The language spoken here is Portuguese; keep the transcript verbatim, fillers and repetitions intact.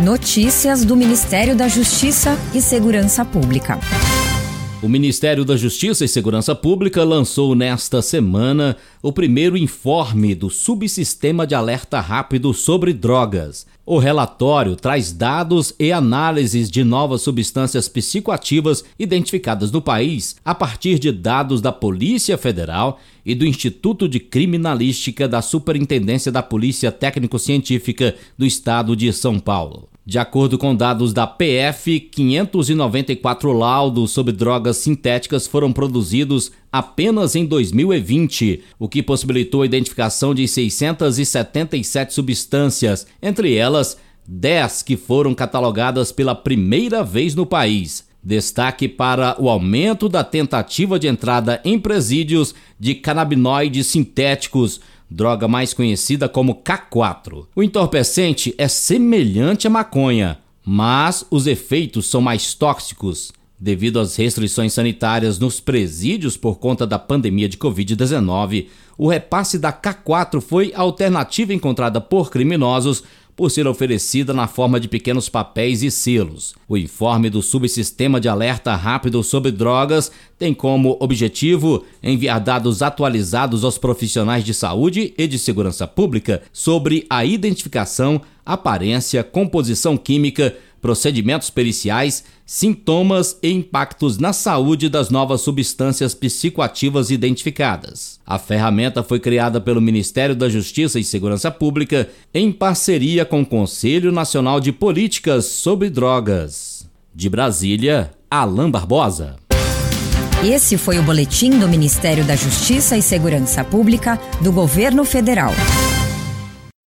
Notícias do Ministério da Justiça e Segurança Pública. O Ministério da Justiça e Segurança Pública lançou nesta semana o primeiro informe do Subsistema de Alerta Rápido sobre Drogas. O relatório traz dados e análises de novas substâncias psicoativas identificadas no país a partir de dados da Polícia Federal e do Instituto de Criminalística da Superintendência da Polícia Técnico-Científica do Estado de São Paulo. De acordo com dados da P F, quinhentos e noventa e quatro laudos sobre drogas sintéticas foram produzidos apenas em dois mil e vinte, o que possibilitou a identificação de seiscentas e setenta e sete substâncias, entre elas dez que foram catalogadas pela primeira vez no país. Destaque para o aumento da tentativa de entrada em presídios de canabinoides sintéticos, droga mais conhecida como K quatro. O entorpecente é semelhante à maconha, mas os efeitos são mais tóxicos. Devido às restrições sanitárias nos presídios por conta da pandemia de covid dezenove, o repasse da K quatro foi a alternativa encontrada por criminosos por ser oferecida na forma de pequenos papéis e selos. O informe do Subsistema de Alerta Rápido sobre Drogas tem como objetivo enviar dados atualizados aos profissionais de saúde e de segurança pública sobre a identificação, aparência, composição química, procedimentos periciais, sintomas e impactos na saúde das novas substâncias psicoativas identificadas. A ferramenta foi criada pelo Ministério da Justiça e Segurança Pública em parceria com o Conselho Nacional de Políticas sobre Drogas. De Brasília, Alan Barbosa. Esse foi o boletim do Ministério da Justiça e Segurança Pública do Governo Federal.